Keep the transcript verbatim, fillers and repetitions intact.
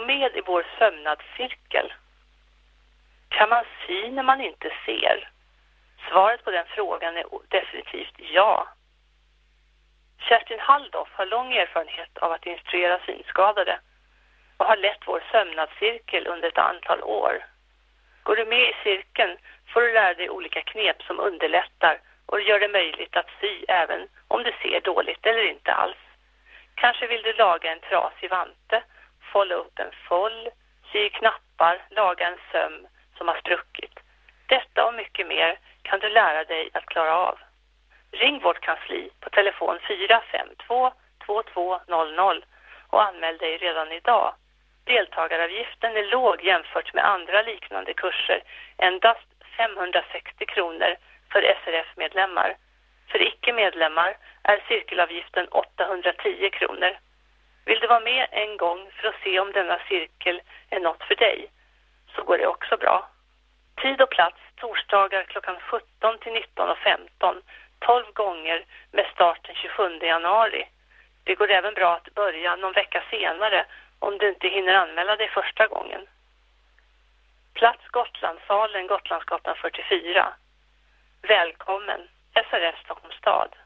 med i vår sömnadscirkel? Kan man sy när man inte ser? Svaret på den frågan är definitivt ja. Kerstin Halldorf har lång erfarenhet av att instruera synskadade och har lett vår sömnadscirkel under ett antal år. Går du med i cirkeln får du lära dig olika knep som underlättar och gör det möjligt att sy även om du ser dåligt eller inte alls. Kanske vill du laga en trasig vante, folla upp en foll, sy knappar, laga en söm som har spruckit. Detta och mycket mer kan du lära dig att klara av. Ring vårt kansli på telefon fyra fem två två två noll noll och anmäl dig redan idag. Deltagaravgiften är låg jämfört med andra liknande kurser, endast femhundrasextio kronor för S R F-medlemmar. För icke-medlemmar är cirkelavgiften åttahundratio kronor. Vill du vara med en gång för att se om denna cirkel är något för dig, så går det också bra. Tid och plats torsdagar klockan sjutton till nitton och femton, tolv gånger med start den tjugosjunde januari. Det går även bra att börja någon vecka senare om du inte hinner anmäla dig första gången. Plats Gotlandssalen, Gotlandsgatan fyrtiofyra. Välkommen, S R F Stockholms stad.